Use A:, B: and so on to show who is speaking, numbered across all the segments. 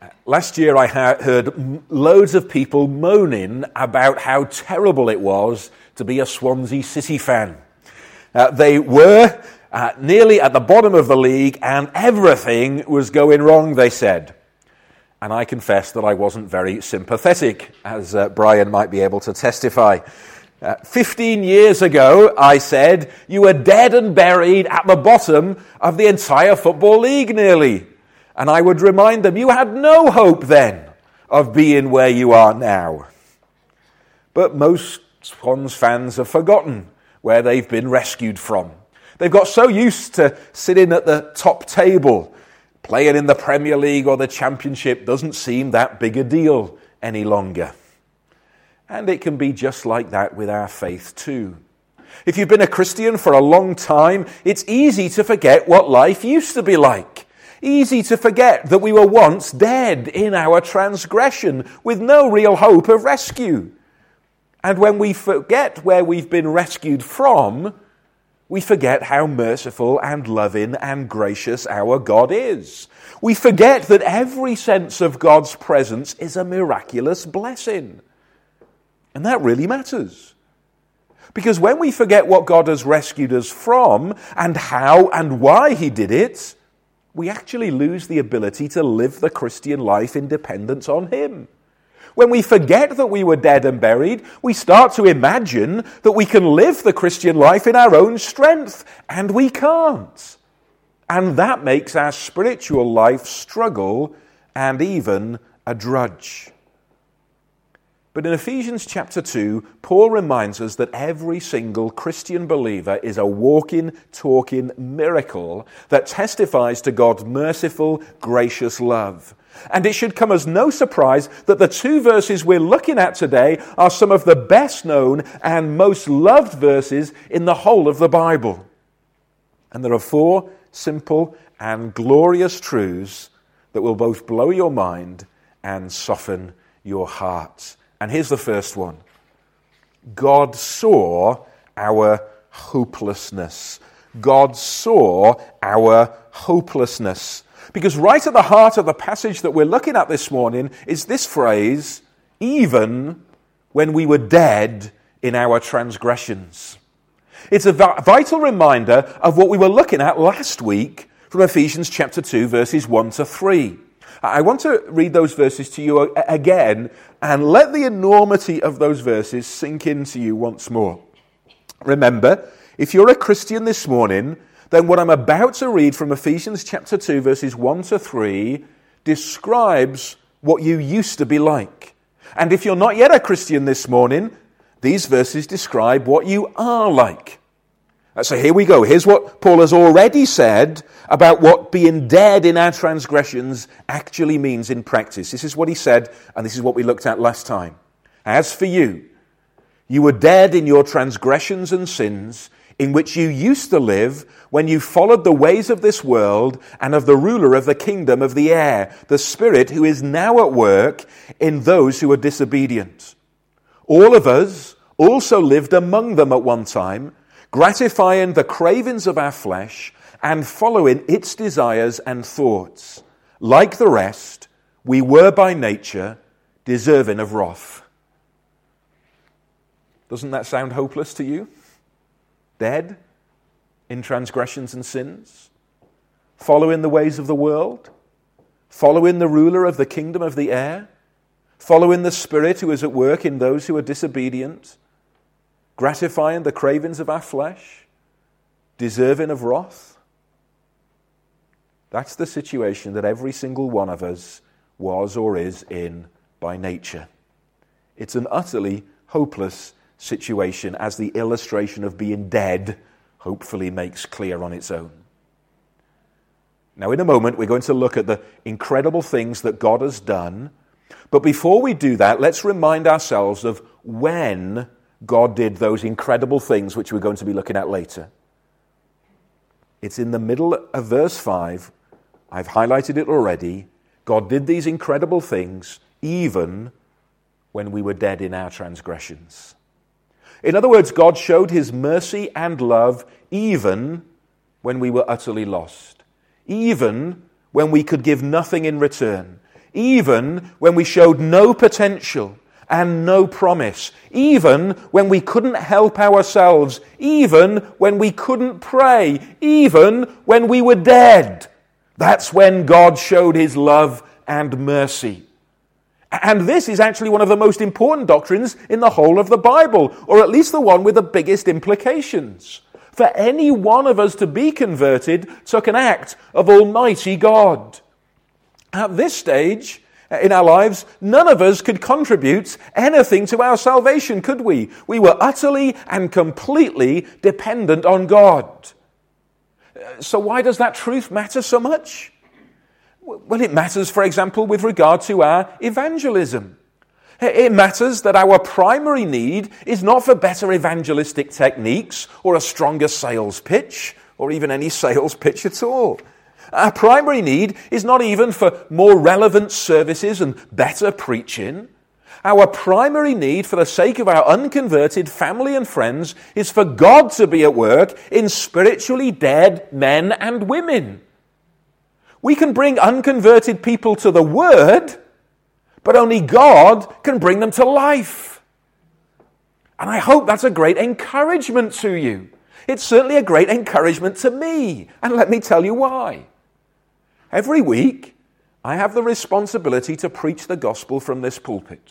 A: Last year I heard loads of people moaning about how terrible it was to be a Swansea City fan. They were nearly at the bottom of the league and everything was going wrong, they said. And I confess that I wasn't very sympathetic, as Brian might be able to testify. 15 years ago, I said, you were dead and buried at the bottom of the entire Football League nearly. And I would remind them, you had no hope then of being where you are now. But most Swans fans have forgotten where they've been rescued from. They've got so used to sitting at the top table. Playing in the Premier League or the Championship doesn't seem that big a deal any longer. And it can be just like that with our faith too. If you've been a Christian for a long time, it's easy to forget what life used to be like. Easy to forget that we were once dead in our transgression with no real hope of rescue. And when we forget where we've been rescued from, we forget how merciful and loving and gracious our God is. We forget that every sense of God's presence is a miraculous blessing. And that really matters. Because when we forget what God has rescued us from and how and why he did it, we actually lose the ability to live the Christian life in dependence on him. When we forget that we were dead and buried, we start to imagine that we can live the Christian life in our own strength, and we can't. And that makes our spiritual life struggle and even a drudge. But in Ephesians chapter 2, Paul reminds us that every single Christian believer is a walking, talking miracle that testifies to God's merciful, gracious love. And it should come as no surprise that the two verses we're looking at today are some of the best known and most loved verses in the whole of the Bible. And there are four simple and glorious truths that will both blow your mind and soften your heart. And here's the first one. God saw our hopelessness. God saw our hopelessness. Because right at the heart of the passage that we're looking at this morning is this phrase, even when we were dead in our transgressions. It's a vital reminder of what we were looking at last week from Ephesians chapter 2, verses 1 to 3. I want to read those verses to you again and let the enormity of those verses sink into you once more. Remember, if you're a Christian this morning, then what I'm about to read from Ephesians chapter 2, verses 1 to 3, describes what you used to be like. And if you're not yet a Christian this morning, these verses describe what you are like. So here we go. Here's what Paul has already said about what being dead in our transgressions actually means in practice. This is what he said, and this is what we looked at last time. As for you, you were dead in your transgressions and sins, in which you used to live when you followed the ways of this world and of the ruler of the kingdom of the air, the Spirit who is now at work in those who are disobedient. All of us also lived among them at one time, gratifying the cravings of our flesh and following its desires and thoughts. Like the rest, we were by nature deserving of wrath. Doesn't that sound hopeless to you? Dead in transgressions and sins, following the ways of the world, following the ruler of the kingdom of the air, following the Spirit who is at work in those who are disobedient, gratifying the cravings of our flesh, deserving of wrath. That's the situation that every single one of us was or is in by nature. It's an utterly hopeless situation, as the illustration of being dead hopefully makes clear on its own. Now, in a moment, we're going to look at the incredible things that God has done. But before we do that, let's remind ourselves of when God did those incredible things which we're going to be looking at later. It's in the middle of verse 5. I've highlighted it already. God did these incredible things even when we were dead in our transgressions. In other words, God showed his mercy and love even when we were utterly lost. Even when we could give nothing in return. even when we showed no potential and no promise, even when we couldn't help ourselves, even when we couldn't pray, even when we were dead. That's when God showed his love and mercy. And this is actually one of the most important doctrines in the whole of the Bible, or at least the one with the biggest implications. For any one of us to be converted took an act of Almighty God. At this stage in our lives, none of us could contribute anything to our salvation, could we? We were utterly and completely dependent on God. So why does that truth matter so much? Well, it matters, for example, with regard to our evangelism. It matters that our primary need is not for better evangelistic techniques or a stronger sales pitch or even any sales pitch at all. Our primary need is not even for more relevant services and better preaching. Our primary need for the sake of our unconverted family and friends is for God to be at work in spiritually dead men and women. We can bring unconverted people to the Word, but only God can bring them to life. And I hope that's a great encouragement to you. It's certainly a great encouragement to me. And let me tell you why. Every week, I have the responsibility to preach the gospel from this pulpit.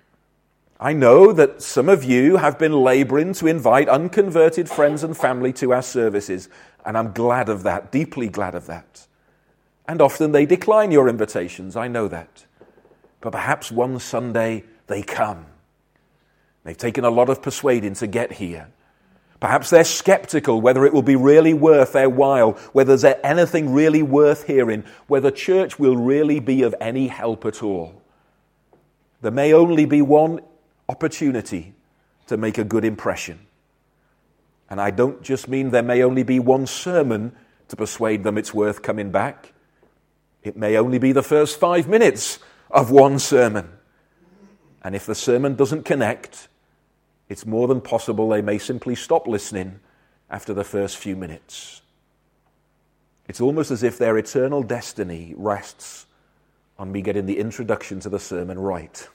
A: I know that some of you have been laboring to invite unconverted friends and family to our services, and I'm glad of that, deeply glad of that. And often they decline your invitations, I know that. But perhaps one Sunday they come. They've taken a lot of persuading to get here. Perhaps they're skeptical whether it will be really worth their while, whether there's anything really worth hearing, whether church will really be of any help at all. There may only be one opportunity to make a good impression. And I don't just mean there may only be one sermon to persuade them it's worth coming back. It may only be the first 5 minutes of one sermon. And if the sermon doesn't connect, it's more than possible they may simply stop listening after the first few minutes. It's almost as if their eternal destiny rests on me getting the introduction to the sermon right.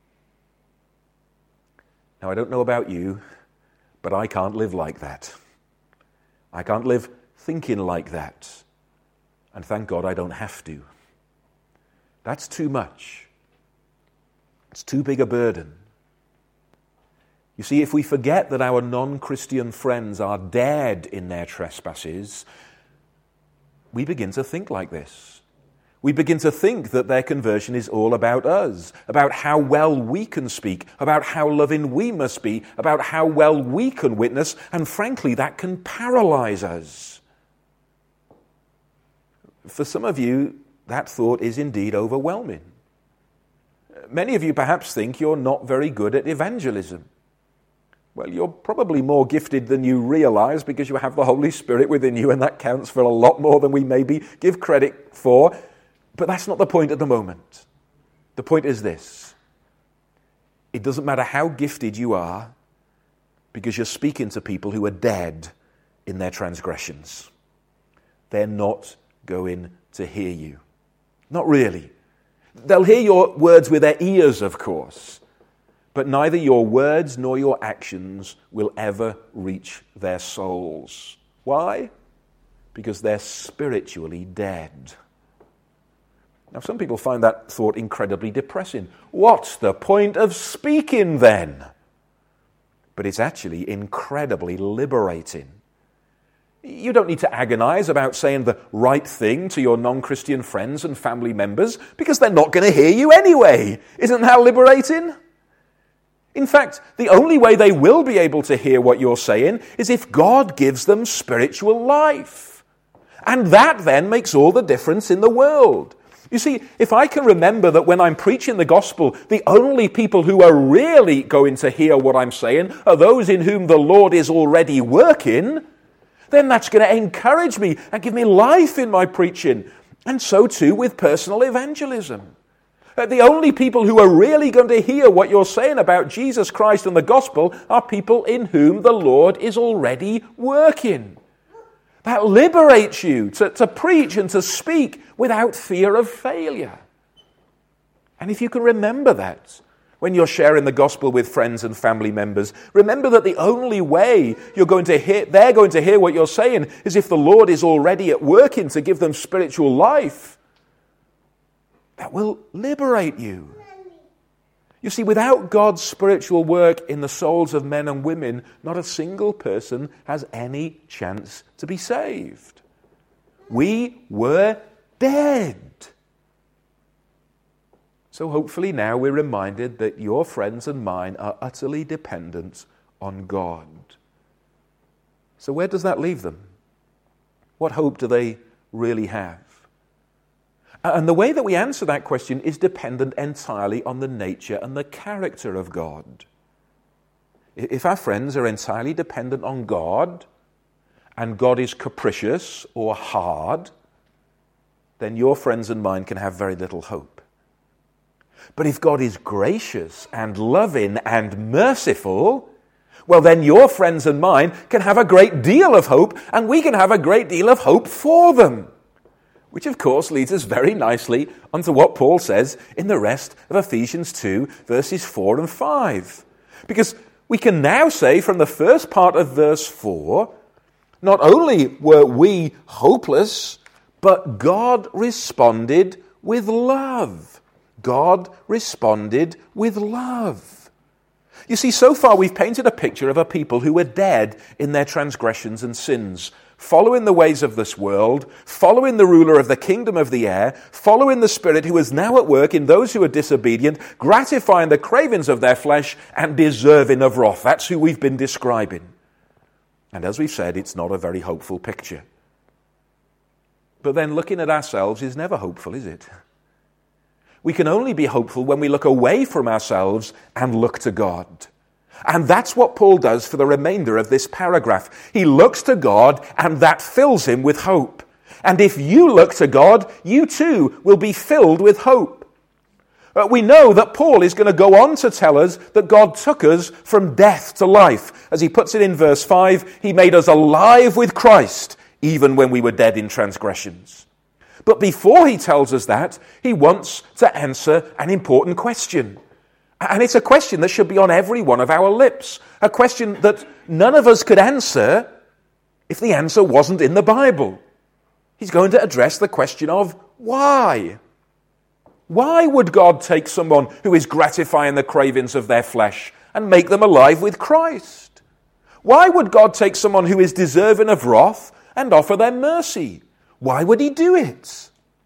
A: Now, I don't know about you, but I can't live like that. I can't live thinking like that. And thank God I don't have to. That's too much. It's too big a burden. You see, if we forget that our non-Christian friends are dead in their trespasses, we begin to think like this. We begin to think that their conversion is all about us, about how well we can speak, about how loving we must be, about how well we can witness, and frankly, that can paralyze us. For some of you, that thought is indeed overwhelming. Many of you perhaps think you're not very good at evangelism. Well, you're probably more gifted than you realize because you have the Holy Spirit within you, and that counts for a lot more than we maybe give credit for. But that's not the point at the moment. The point is this. It doesn't matter how gifted you are because you're speaking to people who are dead in their transgressions. They're not going to hear you. Not really. They'll hear your words with their ears, of course, but neither your words nor your actions will ever reach their souls. Why? Because they're spiritually dead. Now, some people find that thought incredibly depressing. What's the point of speaking then? But it's actually incredibly liberating. You don't need to agonize about saying the right thing to your non-Christian friends and family members because they're not going to hear you anyway. Isn't that liberating? In fact, the only way they will be able to hear what you're saying is if God gives them spiritual life. And that then makes all the difference in the world. You see, if I can remember that when I'm preaching the gospel, the only people who are really going to hear what I'm saying are those in whom the Lord is already working, then that's going to encourage me and give me life in my preaching. And so too with personal evangelism. The only people who are really going to hear what you're saying about Jesus Christ and the gospel are people in whom the Lord is already working. That liberates you to preach and to speak without fear of failure. And if you can remember that when you're sharing the gospel with friends and family members, remember that the only way they're going to hear what you're saying is if the Lord is already at work in to give them spiritual life. That will liberate you. You see, without God's spiritual work in the souls of men and women, not a single person has any chance to be saved. We were dead. So hopefully now we're reminded that your friends and mine are utterly dependent on God. So where does that leave them? What hope do they really have? And the way that we answer that question is dependent entirely on the nature and the character of God. If our friends are entirely dependent on God, and God is capricious or hard, then your friends and mine can have very little hope. But if God is gracious and loving and merciful, well, then your friends and mine can have a great deal of hope, and we can have a great deal of hope for them. Which, of course, leads us very nicely onto what Paul says in the rest of Ephesians 2, verses 4 and 5. Because we can now say from the first part of verse 4, not only were we hopeless, but God responded with love. God responded with love. You see, so far we've painted a picture of a people who were dead in their transgressions and sins, following the ways of this world, following the ruler of the kingdom of the air, following the Spirit who is now at work in those who are disobedient, gratifying the cravings of their flesh and deserving of wrath. That's who we've been describing. And as we've said, it's not a very hopeful picture. But then looking at ourselves is never hopeful, is it? We can only be hopeful when we look away from ourselves and look to God. And that's what Paul does for the remainder of this paragraph. He looks to God, and that fills him with hope. And if you look to God, you too will be filled with hope. We know that Paul is going to go on to tell us that God took us from death to life. As he puts it in verse 5, he made us alive with Christ, even when we were dead in transgressions. But before he tells us that, he wants to answer an important question. And it's a question that should be on every one of our lips. A question that none of us could answer if the answer wasn't in the Bible. He's going to address the question of why. Why would God take someone who is gratifying the cravings of their flesh and make them alive with Christ? Why would God take someone who is deserving of wrath and offer them mercy? Why would he do it?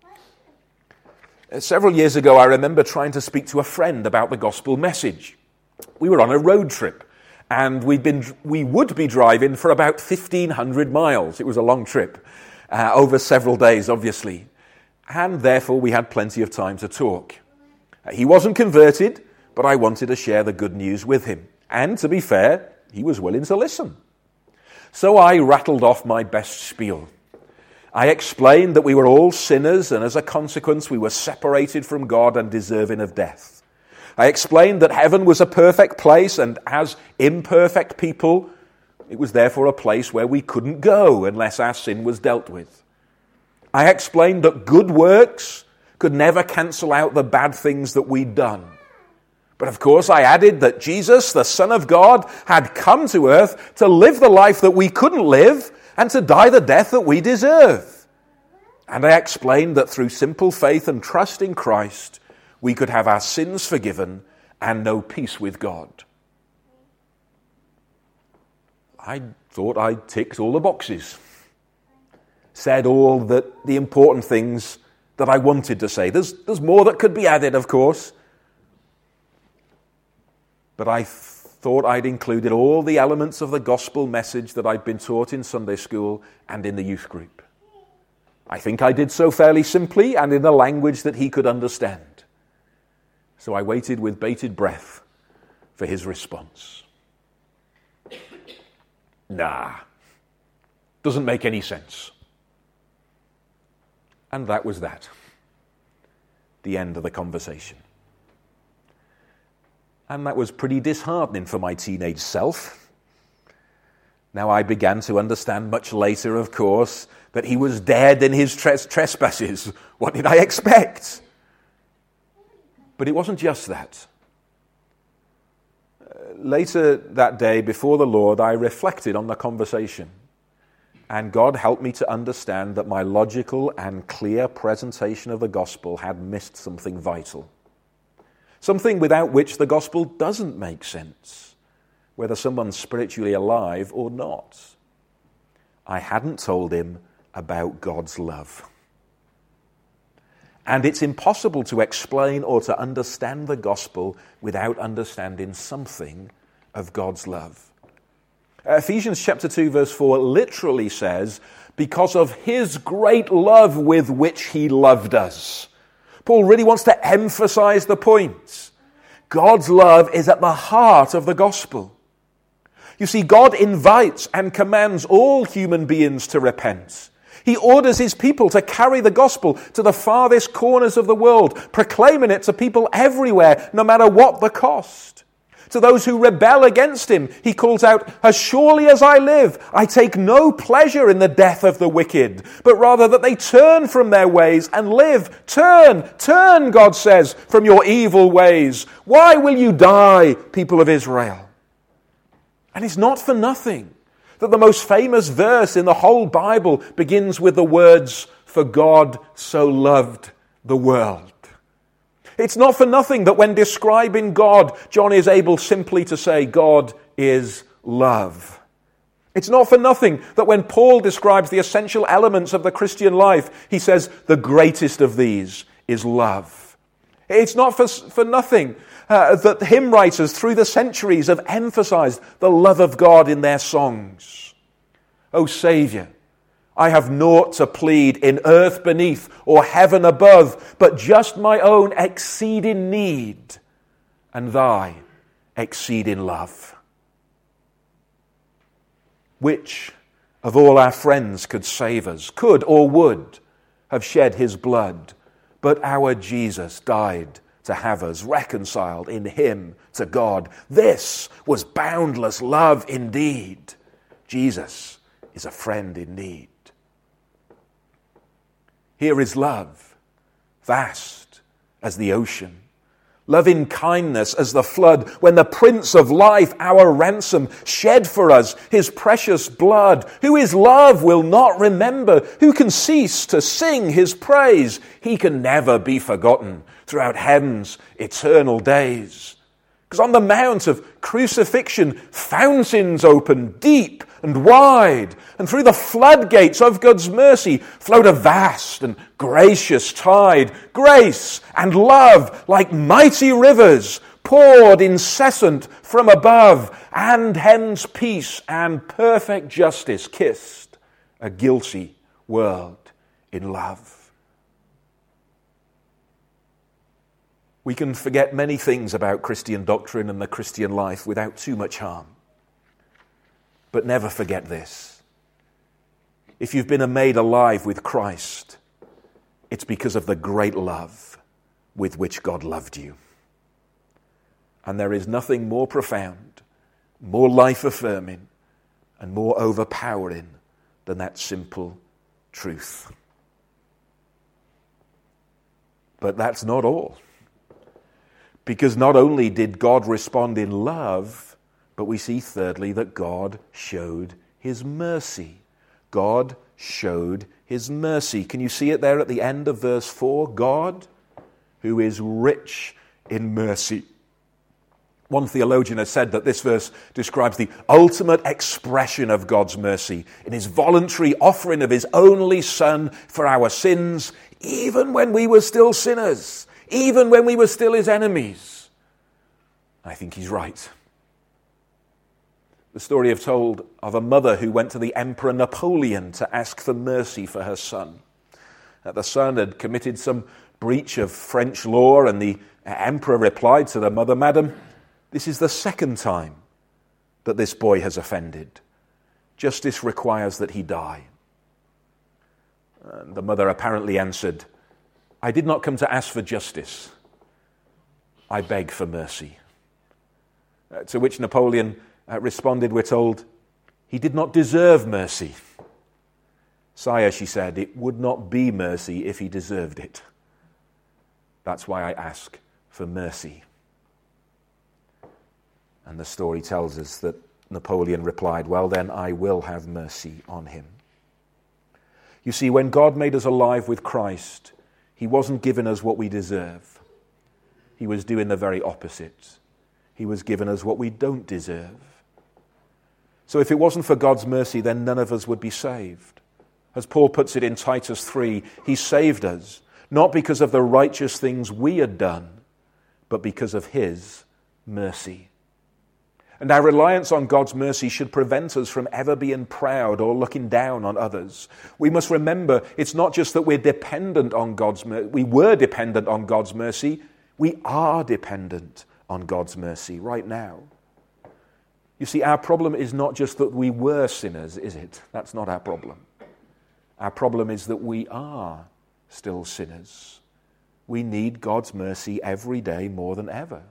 A: Several years ago, I remember trying to speak to a friend about the gospel message. We were on a road trip, and we would be driving for about 1,500 miles. It was a long trip, over several days, obviously. And therefore, we had plenty of time to talk. He wasn't converted, but I wanted to share the good news with him. And to be fair, he was willing to listen. So I rattled off my best spiel. I explained that we were all sinners, and as a consequence, we were separated from God and deserving of death. I explained that heaven was a perfect place, and as imperfect people, it was therefore a place where we couldn't go unless our sin was dealt with. I explained that good works could never cancel out the bad things that we'd done. But of course, I added that Jesus, the Son of God, had come to earth to live the life that we couldn't live, and to die the death that we deserve. And I explained that through simple faith and trust in Christ, we could have our sins forgiven and know peace with God. I thought I ticked all the boxes, said all the important things that I wanted to say. There's more that could be added, of course, but I thought I'd included all the elements of the gospel message that I'd been taught in Sunday school and in the youth group. I think I did so fairly simply and in a language that he could understand. So I waited with bated breath for his response. Nah, doesn't make any sense. And that was that. The end of the conversation. And that was pretty disheartening for my teenage self. Now I began to understand much later, of course, that he was dead in his trespasses. What did I expect? But it wasn't just that. Later that day, before the Lord, I reflected on the conversation. And God helped me to understand that my logical and clear presentation of the gospel had missed something vital. Something without which the gospel doesn't make sense, whether someone's spiritually alive or not. I hadn't told him about God's love. And it's impossible to explain or to understand the gospel without understanding something of God's love. Ephesians chapter 2 verse 4 literally says, because of his great love with which he loved us. Paul really wants to emphasize the point. God's love is at the heart of the gospel. You see, God invites and commands all human beings to repent. He orders his people to carry the gospel to the farthest corners of the world, proclaiming it to people everywhere, no matter what the cost. To those who rebel against him, he calls out, as surely as I live, I take no pleasure in the death of the wicked, but rather that they turn from their ways and live. Turn, God says, from your evil ways. Why will you die, people of Israel? And it's not for nothing that the most famous verse in the whole Bible begins with the words, for God so loved the world. It's not for nothing that when describing God, John is able simply to say, God is love. It's not for nothing that when Paul describes the essential elements of the Christian life, he says, the greatest of these is love. It's not for nothing that hymn writers through the centuries have emphasized the love of God in their songs. O Saviour, I have naught to plead in earth beneath or heaven above, but just my own exceeding need and thy exceeding love. Which of all our friends could save us, could or would have shed his blood, but our Jesus died to have us reconciled in him to God. This was boundless love indeed. Jesus is a friend in need. Here is love, vast as the ocean, loving kindness as the flood, when the Prince of Life, our ransom, shed for us his precious blood. Who is love will not remember, who can cease to sing his praise? He can never be forgotten throughout heaven's eternal days. Because on the mount of crucifixion, fountains opened deep and wide, and through the floodgates of God's mercy flowed a vast and gracious tide. Grace and love, like mighty rivers, poured incessant from above, and hence peace and perfect justice kissed a guilty world in love. We can forget many things about Christian doctrine and the Christian life without too much harm. But never forget this. If you've been made alive with Christ, it's because of the great love with which God loved you. And there is nothing more profound, more life-affirming, and more overpowering than that simple truth. But that's not all. Because not only did God respond in love, but we see thirdly that God showed his mercy. God showed his mercy. Can you see it there at the end of verse 4? God, who is rich in mercy. One theologian has said that this verse describes the ultimate expression of God's mercy in his voluntary offering of his only Son for our sins, even when we were still sinners, even when we were still his enemies. I think he's right. The story told of a mother who went to the Emperor Napoleon to ask for mercy for her son. The son had committed some breach of French law, and the emperor replied to the mother, "Madam, this is the second time that this boy has offended. Justice requires that he die." And the mother apparently answered, "I did not come to ask for justice. I beg for mercy." To which Napoleon responded, we're told, "He did not deserve mercy." "Sire," she said, "it would not be mercy if he deserved it. That's why I ask for mercy. And the story tells us that Napoleon replied, well then, I will have mercy on him. You see, when God made us alive with Christ, he wasn't giving us what we deserve. He was doing the very opposite. He was giving us what we don't deserve. So if it wasn't for God's mercy, then none of us would be saved. As Paul puts it in Titus 3, he saved us, not because of the righteous things we had done, but because of his mercy. And our reliance on God's mercy should prevent us from ever being proud or looking down on others. We must remember, it's not just that we're dependent on God's mercy. We were dependent on God's mercy. We are dependent on God's mercy right now. You see, our problem is not just that we were sinners, is it? That's not our problem. Our problem is that we are still sinners. We need God's mercy every day more than ever.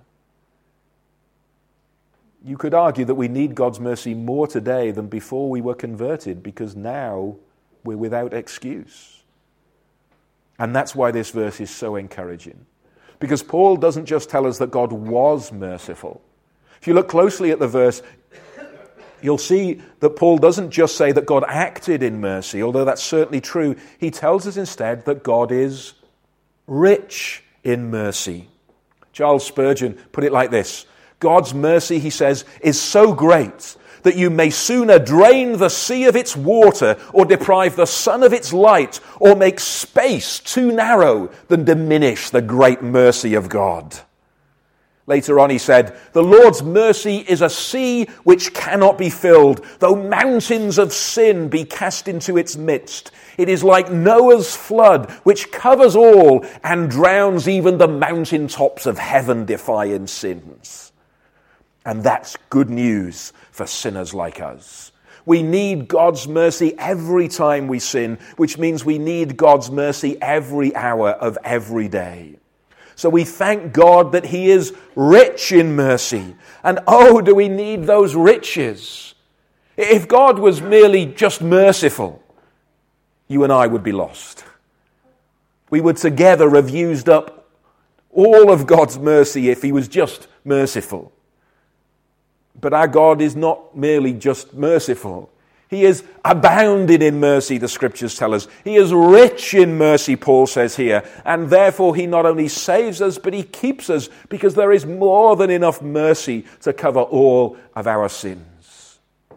A: You could argue that we need God's mercy more today than before we were converted, because now we're without excuse. And that's why this verse is so encouraging. Because Paul doesn't just tell us that God was merciful. If you look closely at the verse, you'll see that Paul doesn't just say that God acted in mercy, although that's certainly true. He tells us instead that God is rich in mercy. Charles Spurgeon put it like this: God's mercy, he says, is so great that you may sooner drain the sea of its water or deprive the sun of its light or make space too narrow than diminish the great mercy of God. Later on he said, the Lord's mercy is a sea which cannot be filled, though mountains of sin be cast into its midst. It is like Noah's flood, which covers all and drowns even the mountain tops of heaven-defying sins. And that's good news for sinners like us. We need God's mercy every time we sin, which means we need God's mercy every hour of every day. So we thank God that he is rich in mercy. And oh, do we need those riches. If God was merely just merciful, you and I would be lost. We would together have used up all of God's mercy if he was just merciful. But our God is not merely just merciful. He is abounding in mercy, the scriptures tell us. He is rich in mercy, Paul says here. And therefore he not only saves us, but he keeps us, because there is more than enough mercy to cover all of our sins.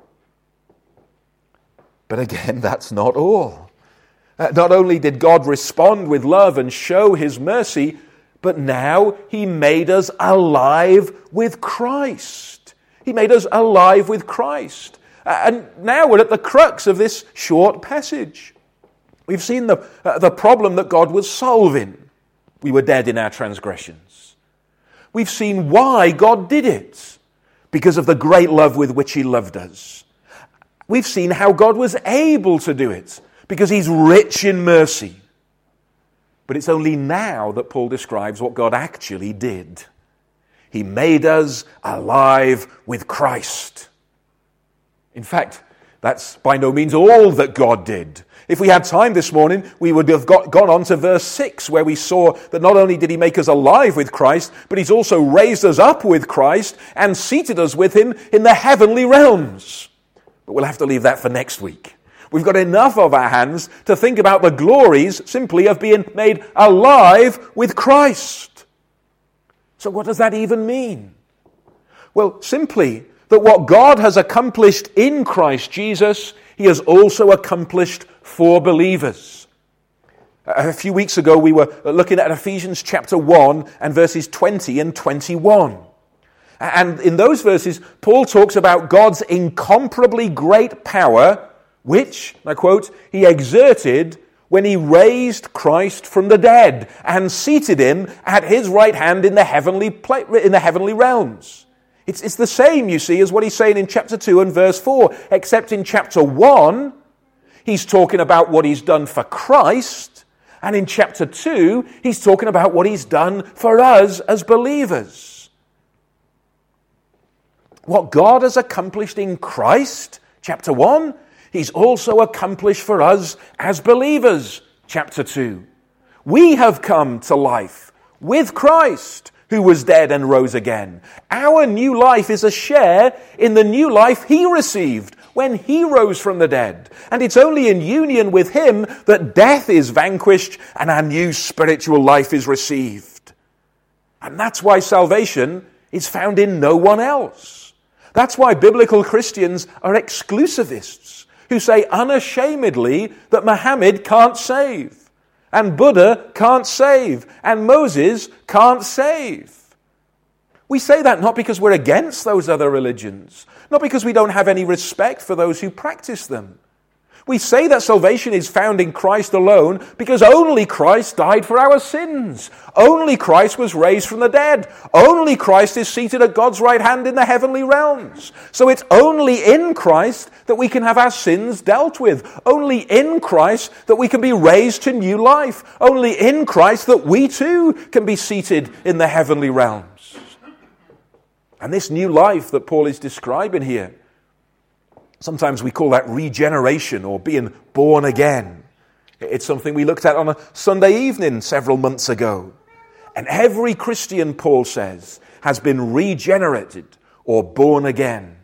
A: But again, that's not all. Not only did God respond with love and show his mercy, but now he made us alive with Christ. He made us alive with Christ. And now we're at the crux of this short passage. We've seen the problem that God was solving. We were dead in our transgressions. We've seen why God did it, because of the great love with which he loved us. We've seen how God was able to do it, because he's rich in mercy. But it's only now that Paul describes what God actually did. He made us alive with Christ. In fact, that's by no means all that God did. If we had time this morning, we would have gone on to verse 6, where we saw that not only did he make us alive with Christ, but he's also raised us up with Christ and seated us with him in the heavenly realms. But we'll have to leave that for next week. We've got enough of our hands to think about the glories simply of being made alive with Christ. So what does that even mean? Well, simply that what God has accomplished in Christ Jesus, he has also accomplished for believers. A few weeks ago, we were looking at Ephesians chapter 1 and verses 20 and 21. And in those verses, Paul talks about God's incomparably great power, which, I quote, he exerted when he raised Christ from the dead and seated him at his right hand in the heavenly realms. It's the same, you see, as what he's saying in chapter 2 and verse 4, except in chapter 1, he's talking about what he's done for Christ, and in chapter 2, he's talking about what he's done for us as believers. What God has accomplished in Christ, chapter 1, he's also accomplished for us as believers, chapter 2. We have come to life with Christ, who was dead and rose again. Our new life is a share in the new life he received when he rose from the dead. And it's only in union with him that death is vanquished and our new spiritual life is received. And that's why salvation is found in no one else. That's why biblical Christians are exclusivists who say unashamedly that Muhammad can't save, and Buddha can't save, and Moses can't save. We say that not because we're against those other religions, not because we don't have any respect for those who practice them. We say that salvation is found in Christ alone because only Christ died for our sins. Only Christ was raised from the dead. Only Christ is seated at God's right hand in the heavenly realms. So it's only in Christ that we can have our sins dealt with. Only in Christ that we can be raised to new life. Only in Christ that we too can be seated in the heavenly realms. And this new life that Paul is describing here, sometimes we call that regeneration or being born again. It's something we looked at on a Sunday evening several months ago. And every Christian, Paul says, has been regenerated or born again.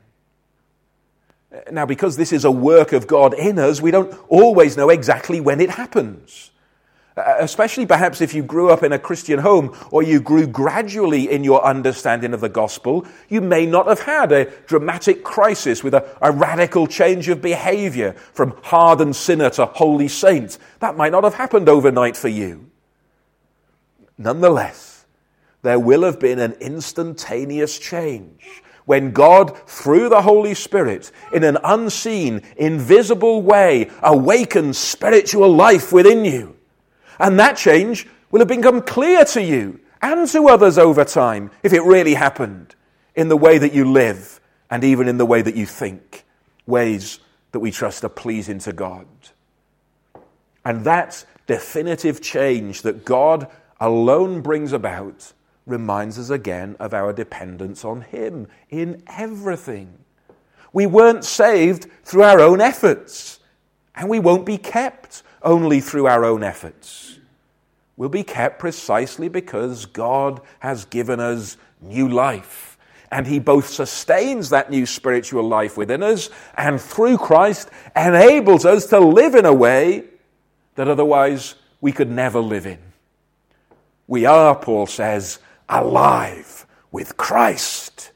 A: Now, because this is a work of God in us, we don't always know exactly when it happens. Especially perhaps if you grew up in a Christian home or you grew gradually in your understanding of the gospel, you may not have had a dramatic crisis with a radical change of behavior from hardened sinner to holy saint. That might not have happened overnight for you. Nonetheless, there will have been an instantaneous change when God, through the Holy Spirit, in an unseen, invisible way, awakens spiritual life within you. And that change will have become clear to you and to others over time, if it really happened, in the way that you live and even in the way that you think, ways that we trust are pleasing to God. And that definitive change that God alone brings about reminds us again of our dependence on him in everything. We weren't saved through our own efforts, and we won't be kept only through our own efforts. We'll be kept precisely because God has given us new life. And he both sustains that new spiritual life within us and through Christ enables us to live in a way that otherwise we could never live in. We are, Paul says, alive with Christ.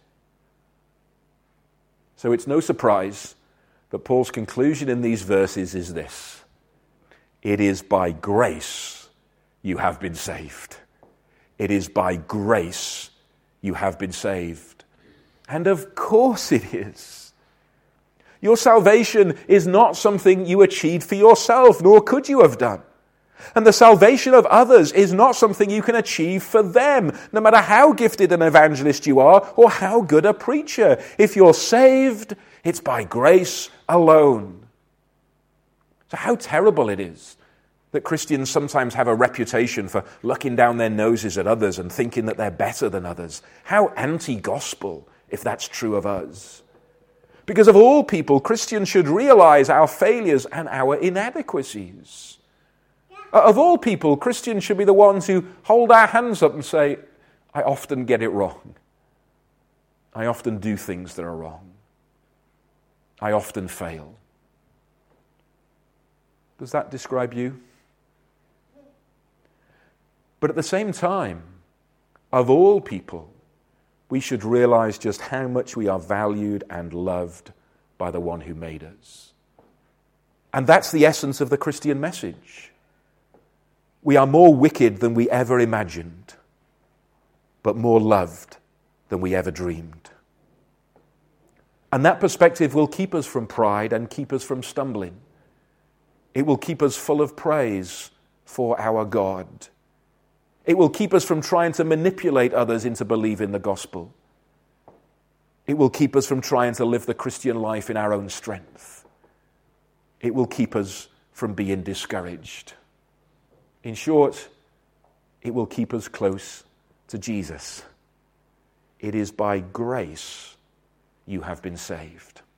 A: So it's no surprise that Paul's conclusion in these verses is this: it is by grace you have been saved. It is by grace you have been saved. And of course it is. Your salvation is not something you achieved for yourself, nor could you have done. And the salvation of others is not something you can achieve for them, no matter how gifted an evangelist you are or how good a preacher. If you're saved, it's by grace alone. So how terrible it is that Christians sometimes have a reputation for looking down their noses at others and thinking that they're better than others. How anti-gospel, if that's true of us. Because of all people, Christians should realize our failures and our inadequacies. Of all people, Christians should be the ones who hold our hands up and say, I often get it wrong. I often do things that are wrong. I often fail. Does that describe you? But at the same time, of all people, we should realize just how much we are valued and loved by the one who made us. And that's the essence of the Christian message. We are more wicked than we ever imagined, but more loved than we ever dreamed. And that perspective will keep us from pride and keep us from stumbling. It will keep us full of praise for our God. It will keep us from trying to manipulate others into believing the gospel. It will keep us from trying to live the Christian life in our own strength. It will keep us from being discouraged. In short, it will keep us close to Jesus. It is by grace you have been saved.